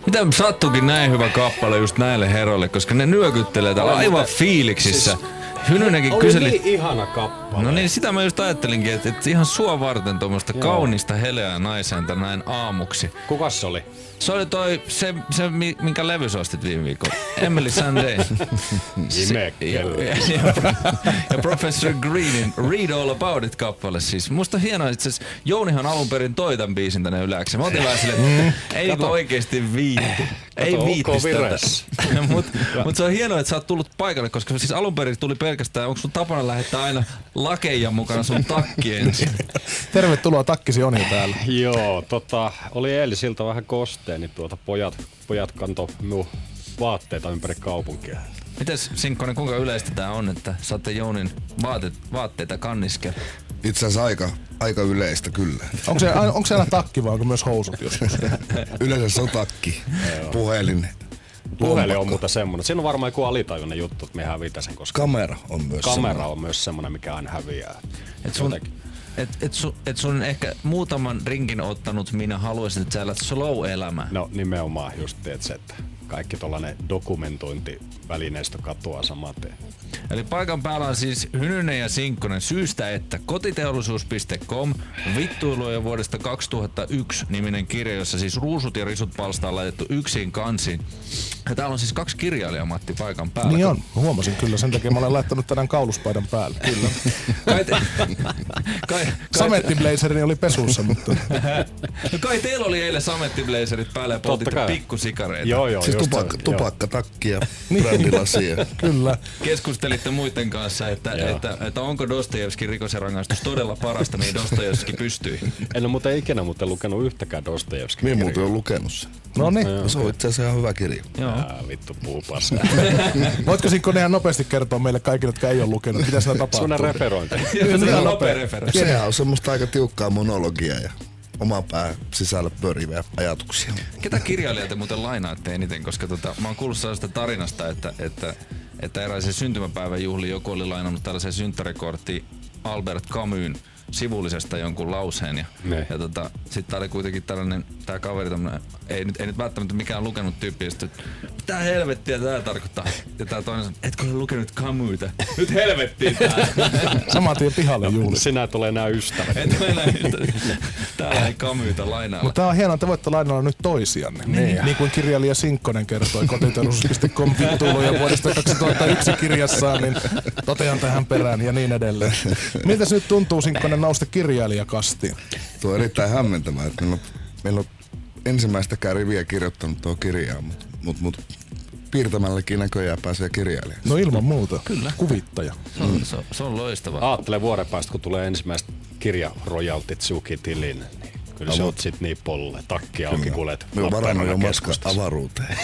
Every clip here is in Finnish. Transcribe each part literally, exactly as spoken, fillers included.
Mitä sattukin näin hyvä kappale just näille herroille, koska ne nyökyttelee täällä aivan fiiliksissä. Hynynenkin kyseli... Oli niin ihana kappale. No niin, sitä mä just ajattelinkin, että, että ihan sua varten tuommoista kaunista heleää naisenta näin aamuksi. Kukas se oli? Se oli toi, se, se minkä levy sä ostit viime viikolla. Emily Sandé. Imekkelle. Ja, ja, ja Professor Greenin Read All About It-kappale siis. Musta on hienoa, että siis Jounihan alun perin toi tän biisin tänne yläksi. Mä otin vähän silleen, että ei niinku oikeesti viitti. Ei viittis tätä. Mut, mut se on hienoa, että sä oot tullut paikalle, koska siis alun perin tuli pelkästään, onko sun tapana lähettää aina lakeja mukana sun takki ensin? Tervetuloa takkisi Joni täällä. Joo, tota, oli eilisiltä vähän kosteen, niin tuota pojat, pojat kantoi minun vaatteita ympäri kaupunkia. Mites Sinkkonen, kuinka yleistä tää on, että saatte Jounin vaatteet, vaatteita kanniskella? Itse asiassa aika, aika yleistä kyllä. Onko se, onko se aina takki vai onko myös housut joskus? Yleensä se on takki, puhelin. Puhelin on muuta semmonen. Siinä on varmaan joku alitajunnan juttu, että me hävitä sen, koska kamera on myös kamera semmoinen. on myös semmonen, mikä aina häviää. Et sun, et, et, sun, et sun ehkä muutaman rinkin ottanut minä haluaisin, että sä elät slow-elämää. No nimenomaan just teet se, että kaikki tollanen dokumentointivälineistö katoaa samaten. Eli paikan päällä on siis Hynynen ja Sinkkonen syystä, että kotiteollisuus piste com vittuiluja vuodesta kaksituhattayksi niminen kirja, jossa siis ruusut ja risut palsta on laitettu yksin kansiin. Ja täällä on siis kaksi kirjailijaa Matti paikan päällä. Niin on, huomasin kyllä, sen takia mä olen laittanut tänään kauluspaidan päälle, kyllä. Kai, te, kai, kai Samettiblazerini oli pesussa, mutta... No kai teillä oli eilen samettiblazerit päällä ja poltitte pikkusikareita. Joo, joo. Siis tupakka, tupakkatakki ja brändilasia. Kyllä. Keskustelitte muiden kanssa, että, että, että onko Dostojevskin rikos ja rangaistus todella parasta, niin Dostojevski pystyi. En ole muuten ikinä muuten lukenut yhtäkään Dostojevskin Minä kirjaa. muuten olen lukenut sen. No niin. Se on itse asiassa ihan hyvä kirja. Joo. Ää, vittu puu paskaa. Voitko Sinkkonen ihan nopeasti kertoa meille kaikille, jotka ei ole lukenut, mitä siellä tapahtuu? Sellainen referointi. Se on nopea referenssi. Sehän on semmoista aika tiukkaa monologia ja oma pää sisällä pyöriviä ajatuksia. Ketä kirjailijaa te muuten lainaatte eniten, koska tota, mä oon kuullut sellaista tarinasta, että, että, että eräisen syntymäpäivän juhliin joku oli lainannut tällaisen synttärikorttiin Albert Camusin sivullisesta jonkun lauseen ja, ja tota, sitten tää oli kuitenkin tällainen, tää kaveri tämmönen, ei nyt, ei nyt välttämättä mikään lukenut tyyppi, ja sit, mitä helvettiä tää tarkoittaa? Ja tää toinen sanoi, etkö ole lukenut Camusta? Nyt helvettiin tää! Saman tien pihalle juhli. Sinä tulee nää ystävät. Et ole enää yhtä. Täällä ei Camusta lainailla. Mutta tää on hienoa, että voitte lainalla nyt toisianne. Niin, niin kuin kirjailija Sinkkonen kertoi kotiteollisuus piste com vittuiluja vuodesta kaksituhattayksi kirjassaan, niin totean tähän perään ja niin edelleen. Miltä se nyt tuntuu, Sinkkonen, nousta kirjailijakastiin? Tuo on erittäin hämmentävää, että meillä on, meillä on ensimmäistäkään riviä kirjoittanut tuo kirjaa, mutta mut, mut, piirtämälläkin näköjään pääsee kirjailijaksi. No ilman muuta. Kyllä. Kuvittaja. Se on, se on, se on loistavaa. Aattele vuoden päästä, kun tulee ensimmäiset kirjarojaltit Suki-tilin, niin kyllä no, se oot sit niin polle. Takki auki kuulet. Me on varannut jo matkasta avaruuteen.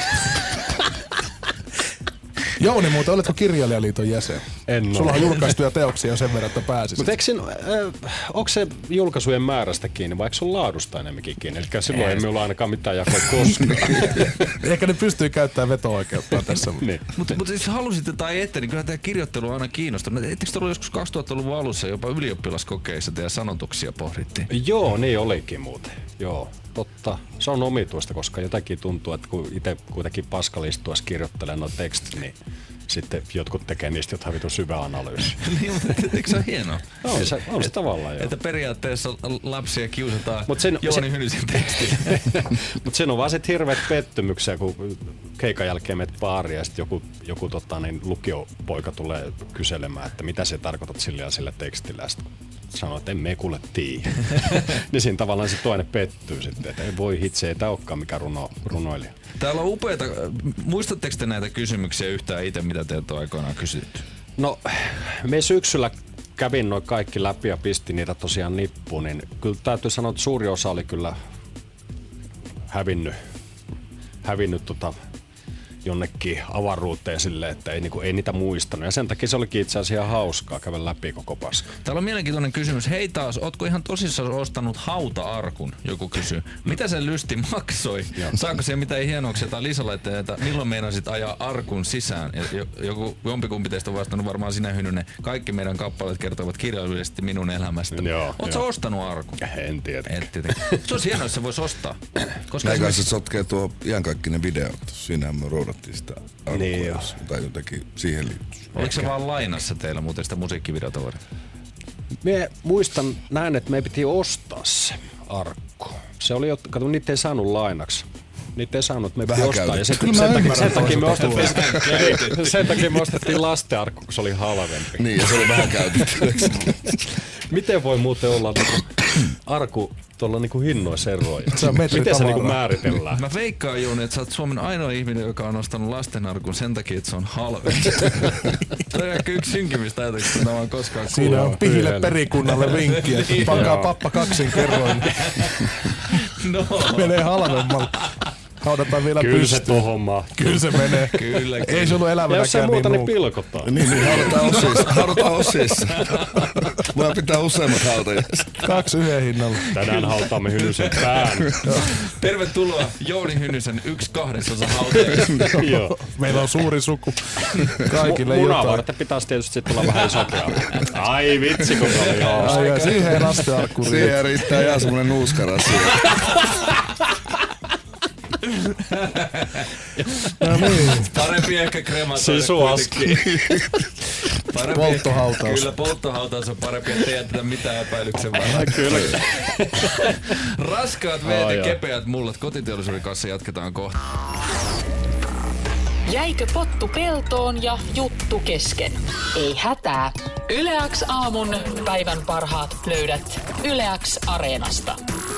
Jouni, muuten, oletko Kirjailijaliiton jäsen? En ole. Sulla on julkaistuja teoksia sen verran, että pääsisit. Mutta eikö sin, äh, onko se julkaisujen määrästä kiinni vai eikö se on laadusta enemmänkin kiinni? Eli silloin ei minulla ainakaan mitään jakoa koskaan. Ehkä ne pystyy käyttämään veto-oikeuttaan tässä. Niin. Mutta mut jos halusitte tai ette, niin kyllä tämä kirjoittelu on aina kiinnostunut. Ettekö te ollut joskus kaksituhattaluvun alussa jopa ylioppilaskokeissa teidän sanotuksia pohdittiin? Joo, niin olikin muuten. Joo, totta. Se on omituista, koska jotakin tuntuu, että kun itse kuitenkin paskalistuessa kirjoittelee nuo tekstit, niin sitten jotkut tekee niistä jotain vitun syvää analyysiä. Niin, mutta eikö se ole hienoa? On se, on se tavallaan joo. Että periaatteessa lapsia kiusataan Mut sen, Jouni se, Hynysen tekstillä. Mutta siinä on vaan sit hirveät pettymyksiä, kun keikan jälkeen menet baariin ja sitten joku, joku tota, niin lukiopoika tulee kyselemään, että mitä se tarkoitat sillä ja sillä tekstillä. Ja sitten sanoo, että en me kuule tiedä. Niin siinä tavallaan se toinen pettyy sitten, että ei voi hitse, ei tää olekaan mikään runo, runoilija. Täällä on upeita. Muistatteko te näitä kysymyksiä yhtään itse, mitä teiltä on aikoinaan kysytty? No, me syksyllä kävin noin kaikki läpi ja pistin niitä tosiaan nippuun, niin kyllä täytyy sanoa, että suuri osa oli kyllä hävinnyt, hävinnyt tota jonnekin avaruuteen silleen, että ei, niinku, ei niitä muistanut. Ja sen takia se olikin itse asiassa ihan hauskaa käydä läpi koko paska. Täällä on mielenkiintoinen kysymys. Hei taas, ootko ihan tosissaan ostanut hauta-arkun? Joku kysyy. Mitä se lysti maksoi? Saako siellä mitään hienouksia tai lisälaitteita? Milloin meinasit ajaa arkun sisään? Ja joku, jompikumpi teistä on vastannut, varmaan sinä Hynynen. Kaikki meidän kappaleet kertovat kirjallisesti minun elämästä. Ootko ostanut arkun? En tiedä. Se olisi hienoa, jos se voisi ostaa. Koska Näin kanssa sotkee tuo iankaikkinen video. Siinähän me roudattiin sitä arkua, niin tai jotenkin siihen liittyy. Oliko se vaan lainassa teillä muuten sitä musiikkivideota varten? Mie muistan näin, että me piti ostaa se arkku. Se oli, kato, niitä ei saanut lainaksi. Niitä ei saanut, me piti ostaa. Ja sen, sen, takia, sen, takia me ostettiin, sen takia me ostettiin lastenarkku, kun se oli halvempi. Niin, ja se oli vähän käytetty. Miten voi muuten olla niinku arku tuolla niinku hinnoissa eroja? Miten se niinku määritellään? Mä veikkaan, Jouni, että sä oot Suomen ainoa ihminen, joka on ostanut lastenarkun sen takia, että se on halve. Tämä on ehkä yksi synkimmistä ajatuksista, mitä mä oon koskaan kuullut. Siinä on pihille perikunnalle vinkki, että pankaa pappa kaksin kerroin. No. Menee halvemmalla. Haudataan vielä Kyllä pystyyn. se tohon mahtuu. Kyllä se menee. Kyllä. Ei se ollut elävänäkään. Ja jos ei muuta, niin niin pilkotaan. Niin, niin haudataan osissa. Haudataan osissa. Voidaan pitää useammat hautajaiset. Kaksi yhden hinnalla. Tänään hautaamme Hynysen pään. Tervetuloa Jouni Hynysen yksi kahdesosa hautajaiset. Meillä on suuri suku. Kaikille M- jotain. Munaa varten pitäisi tietysti sitten olla vähän isokea. Ai vitsi, kun oli hauska. Ai, siihen ei lastenarkku riitä. Siihen riittää ihan semmonen nuuskarasia. No niin. Parempi ehkä krematoida Sisuaski. Polttohautaus. Kyllä, polttohautaus on parempi, ettei jätetä mitään epäilyksen vaan. Kyllä. Raskaat veet ja kepeät mullat. Kotiteollisuuden kanssa jatketaan kohta. Jäikö pottu peltoon ja juttu kesken? Ei hätää. Yle X aamun päivän parhaat löydät Yle X Areenasta.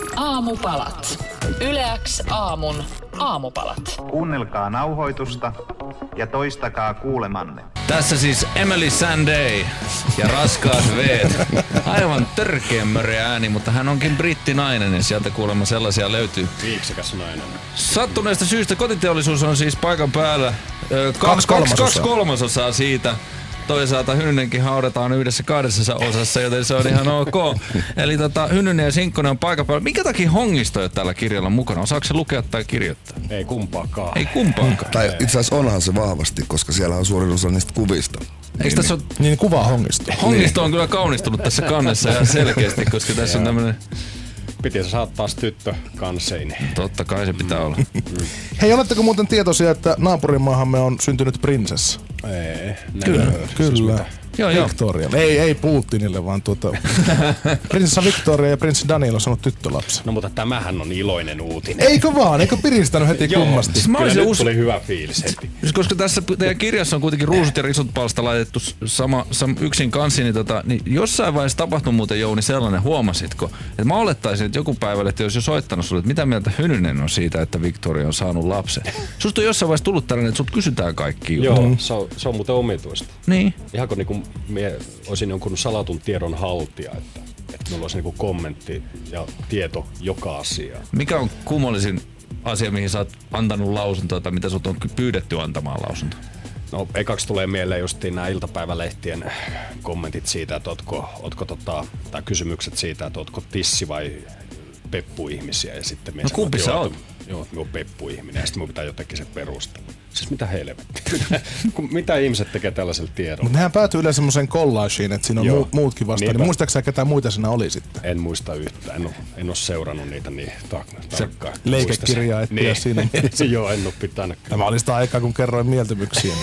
Aamupalat. Yle X aamun aamupalat. Kuunnelkaa nauhoitusta ja toistakaa kuulemanne. Tässä siis Emily Sandé ja Raskaat veet. Aivan törkeän möreä ääni, mutta hän onkin brittinainen ja sieltä kuulemma sellaisia löytyy. Viiksekäs nainen. Sattuneesta syystä kotiteollisuus on siis paikan päällä. Ö, Kaksi kolmasosaa. Kaksi kolmasosaa siitä. Toisaalta Hynynenkin haudataan yhdessä kahdessa osassa, joten se on ihan ok. Eli tota, Hynynen ja Sinkkonen on paikan päällä. Minkä takia Hongisto ei ole tällä kirjalla mukana? Osaako se lukea tai kirjoittaa? Ei kumpaakaan. Ei kumpaakaan. Tai itse asiassa onhan se vahvasti, koska siellä on suurin osa niistä kuvista. Eikö tässä ole... Niin kuvaa Hongisto. Hongisto on kyllä kaunistunut tässä kannessa ihan selkeästi, koska tässä on tämmönen... Piti se saattaa tyttö kanseini. Totta kai se pitää olla. Hei, oletteko muuten tietoisia, että naapurimaahamme on syntynyt prinsessa? Ei. Kyllä, Näin. kyllä. Joo, joo. Victoria. Ei, ei Putinille, vaan tuota... prinsessa Victoria ja prinssi Daniel on saanut tyttölapsen. No mutta tämähän on iloinen uutinen. Eikö vaan? Eikö piristänyt heti kummasti? Siis mä Kyllä olisin nyt us... tuli hyvä fiilis heti. Koska tässä teidän kirjassa on kuitenkin ruusut ja risut palsta laitettu sama, sama yksin kansi, niin, tota, niin jossain vaiheessa tapahtui muuten, Jouni, sellainen, huomasitko? Että mä olettaisin, että joku päivä, että jos jo soittanut sulle, että mitä mieltä Hynynen on siitä, että Victoria on saanut lapsen. Susta on jossain vaiheessa tullut tällainen, että sut kysytään kaikki jutut. Joo, se on, se on muuten omituista. Niin. Ihan kun niinku mie olisin jonkun salatun tiedon haltija, että, että minulla olisi niinku kommentti ja tieto joka asiaan. Mikä on kummallisin asia, mihin sä oot antanut lausuntoa tai mitä sut on pyydetty antamaan lausuntoa? No ekaksi tulee mieleen justiin nämä iltapäivälehtien kommentit siitä, että ootko, ootko tota, tai kysymykset siitä, että ootko tissi vai peppuihmisiä. Ja sitten no kumpi sä oot? Joo, minä olen peppuihminen ja sitten minun pitää jotenkin se perustella. Siis mitä helvettiä? Mitä ihmiset tekee tällaisella tiedolla? Mutta nehän päätyy yleensä semmoiseen collageen, että siinä on mu- muutkin vastaan. Niin muistaaksä sä ketään muita siinä oli sitten? En muista yhtään. En ole, en ole seurannut niitä niin tarkkaan. Leikekirjaa et pidä niin. siinä mielessä. Joo, en ole pitänyt. Tämä oli sitä aikaa, kun kerroin mieltymyksiä.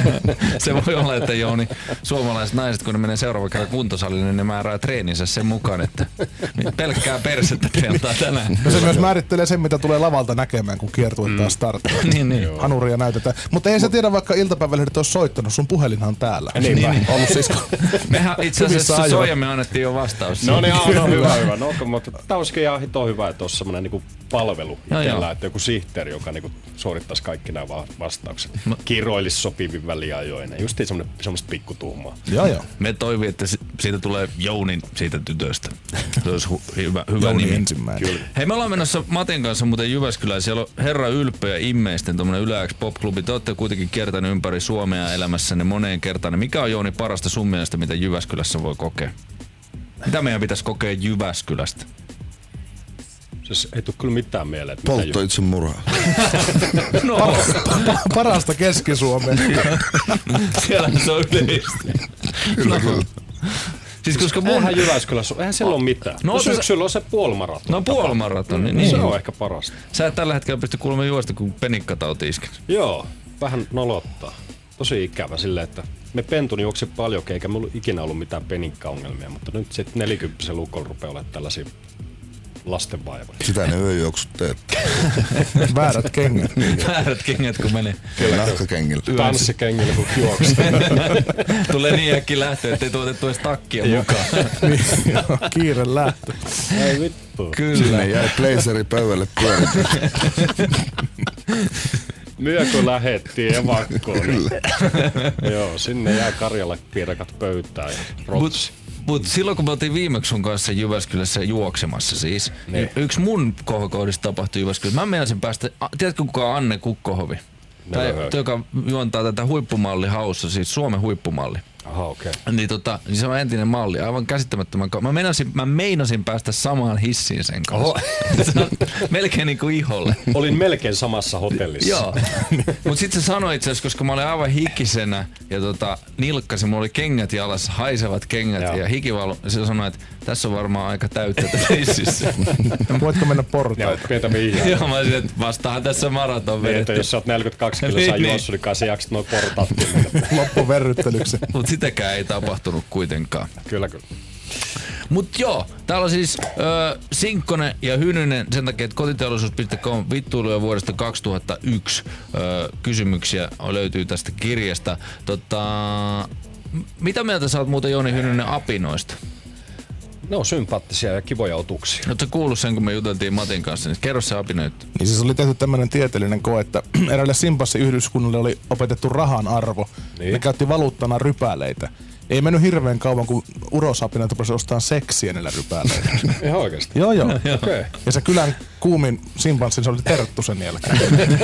Se voi olla, että Jouni, suomalaiset naiset, kun ne menee seuraavan kerran kuntosalille, niin ne määrää treeninsä sen mukaan, että pelkkää persettä treenataan tänään. No se myös määrittelee sen, mitä tulee lavalta näkemään, kun kiertue mm. taas starttaa. niin, niin. Hanuria näytetään. Mutta ei se tiedä, vaikka iltapäivälehdet olisi soittanut. Sun puhelinhan on täällä. Niin, niin. Ollut siis... Mehän itse asiassa Soija me annettiin jo vastaus. No niin, no, hyvä, hyvä. No, mutta tämä olisikin ihan hito hyvä, että olisi semmoinen niinku palvelu itsellä, että joku sihteeri, joka niinku suorittaisi kaikki nämä vastaukset. No. Kiroilisi sopivin väliajoin. Justiin semmoista pikkutuhmaa. Joo, joo. Me toivi, että siitä tulee Jounin siitä tytöstä. Se olisi hu- hyvä, hyvä Jouni nimi. ensimmäinen. Kyllä. Hei, me ollaan menossa Matin kanssa muuten Jyväskylään Jyväskylään. Siellä on Herra Ylpeä Immeisten tommonen Yle X Pop-klubi. Te olette kuitenkin kiertänyt ympäri Suomea elämässänne moneen kertaan. Mikä on, Jouni, parasta sun mielestä, mitä Jyväskylässä voi kokea? Mitä meidän pitäisi kokea Jyväskylästä? Siis ei tule kyllä mitään mieleen. Poltto itse murhaa. No. Pa- parasta Keski-Suomea. Siellä se on yleistä. Kyllä, kyllä. Siis koska mun... Eihän Jyväskylässä, eihän siellä ole mitään. No, No, se- syksyllä on se puolimaraton. No puolimaraton, niin, Se niin. on ehkä parasta. Sä et tällä hetkellä pysty kuulemaan juosta, kun penikkatauti iskee. Joo, vähän nolottaa. Tosi ikävä silleen, että me pentun juoksi paljon, eikä mulla ikinä ollut mitään penikkaongelmia, mutta nyt sitten nelikymppisen lukolla rupeaa olemaan tällaisia lastenvaivoja. Sitä ne yöjuoksut teet. Väärät kengät. Väärät kengät, kun menee. Nahkakengillä. Tanssikengillä kun juoksi. Tulee niin äkkiä lähtö, ettei tuotettu edes takkia mukaan. Niin, joo, kiire lähtö. Ei vittu. Kyllä. Sinne jäi blazeri pöydälle pyörittää. Myö kun lähettiin evakkoon. Niin. Joo, sinne jäi Karjala piirakat pöytään ja rotsi. Mut, mut silloin kun me oltiin viimeksi sun kanssa Jyväskylässä juoksemassa siis, niin yksi mun kohokohdista tapahtui Jyväskylässä. Mä meinasin päästä, a, tiedätkö kuka on Anne Kukkohovi? Tai, joka juontaa tätä huippumalli haussa, siis Suomen huippumalli. Aha, okei. Okay. Niin, tota, niin se on entinen malli, aivan käsittämättömän ka- mä, meinasin, mä meinasin päästä samaan hissiin sen kanssa. Oho. Se on melkein niinku iholle. Olin melkein samassa hotellissa. Joo. Mut sit se sanoi itse asiassa, koska mä olin aivan hikisenä ja tota, nilkkasin, mulla oli kengät jalassa, haisevat kengät Joo. ja hikivalu. Se sanoi, että tässä on varmaan aika täyttä tässä hississä. Voitko mennä Joo, portaita? pientä vihjaa. Joo, mä olisin, että vastaahan tässä maraton Niin, että vedetty. jos sä oot neljäkymmentäkaksi kilsaa Niin, juossut, niin kai sä jaksat noin portaatkin. Loppuverryttelyksi. Mut sitäkään ei tapahtunut kuitenkaan. Kyllä, kyllä. Mut joo, täällä on siis ö, Sinkkonen ja Hynynen sen takia, että kotiteollisuus piste com vittuiluja vuodesta kaksituhattayksi ö, kysymyksiä löytyy tästä kirjasta. Tota, m- mitä mieltä sä oot muuten, Jouni Hynynen, apinoista? Ne on sympaattisia ja kivoja otuksia. Ootko kuullut sen, kun me juteltiin Matin kanssa, niin kerro se apinoita. Niin siis oli tehty tämmöinen tieteellinen koe, että eräälle simpanssiyhdyskunnalle oli opetettu rahan arvo. Niin. Ne käytti valuuttana rypäleitä. Ei mennyt hirveän kauan, kun urosapinat rupesi ostamaan seksiä niillä rypäleillä. Ihan oikeesti? Joo, joo. Okei. Okay. Ja se kylän kuumin simpanssi, se oli Terttu sen jälkeen.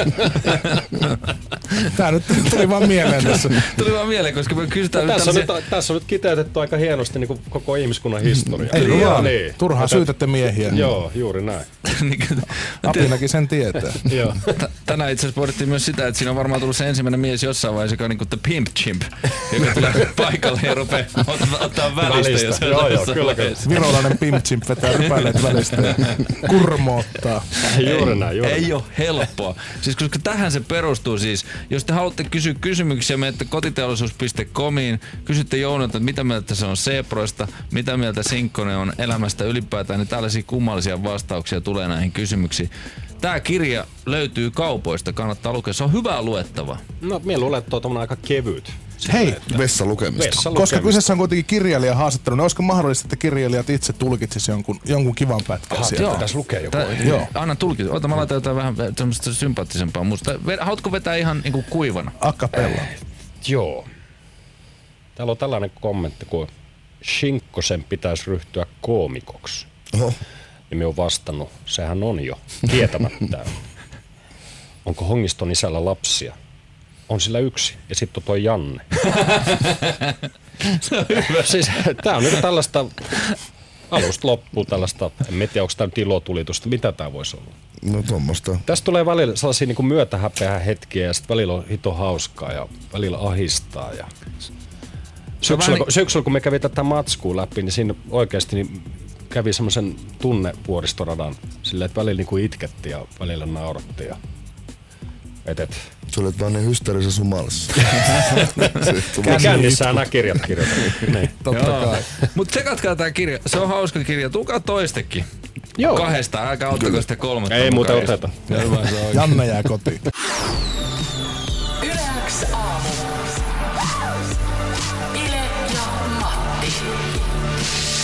Tää nyt tuli vaan mieleen tässä. Tuli vaan mieleen, koska me kysytään No, nyt tässä, on tällaisia... nyt, tässä on nyt kiteytetty aika hienosti niin kuin koko ihmiskunnan historia. Ei Niin, vaan. niin. Turhaan Mutta- syytätte miehiä. Joo, juuri näin. Apinakin sen tietää. Joo. T- Tänään itse asiassa pohdittiin myös sitä, että siinä on varmaan tullut se ensimmäinen mies jossain vaiheessa, joka on niinku the pimp chimp, joka tulee paikalle ja rupeaa ottaa, ottaa välistä. Välistä. Jos Joo, joo, jossain kyllä, vaiheessa. Virolainen pimpchimp vetää rypäleet välistä ja kurmoottaa. Juuri näin, juuri Ei näin. ole helppoa. Siis koska tähän se perustuu siis. Jos te haluatte kysyä kysymyksiä, menette kotiteollisuus piste comiin, kysytte Jounilta, että mitä mieltä se on Seproista, mitä mieltä Sinkkonen on elämästä ylipäätään, niin tällaisia kummallisia vastauksia tulee näihin kysymyksiin. Tää kirja löytyy kaupoista, kannattaa lukea. Se on hyvää luettavaa. No, minä luulen, että tuo on aika kevyt. Hei, Vessa lukemista. Vessa koska lukemista. kyseessä on kuitenkin kirjailijan haastattelu, niin olisiko mahdollista, että kirjailijat itse tulkitsisi jonkun, jonkun kivan pätkän Aha, sieltä? pitäisi lukea joku. Tää, Joo. Anna tulkita. Ota, mä laitan jotain vähän semmoista sympaattisempaa musta. Ve- Haluatko vetää ihan niinku kuivana? A cappella. Joo. Täällä on tällainen kommentti, kun Shinkkosen pitäisi ryhtyä koomikoksi. Oho. Niin me on vastannut, sehän on jo tietämättä. Onko Hongiston isällä lapsia? On sillä yksi, ja sitten on toi Janne. Siis, tää on nyt tällaista alusta loppuun tällaista, en tiedä, onko tämä nyt ilotulitusta, mitä tää voisi olla. No tuommoista. Tästä tulee välillä sellaisia niin kuin myötähäpeä hetkiä, ja sitten välillä on hito hauskaa, ja välillä ahistaa. Ja... Syksyllä, vähän kun, syksyllä, kun me kävi tätä matskua läpi, niin siinä oikeasti niin kävi semmoisen tunnevuoristoradan silleen, että välillä niin kuin itkettiin ja välillä naurattiin. Ja... Et, et. Sä olet vaan niin hysteerisessä humalassa. Kännissä nämä kirjat kirjoitettu. Niin. Totta kai. Mut tsekatkaa tää kirja. Se on hauska kirja. Tulkaa toistekin. Joo. Kahdesta, älkää ottako sitä kolmatta. Ei muuten mukaan. oteta. Hyvä, se on. Janne jää kotiin. Yle X aamu. Ile ja Matti.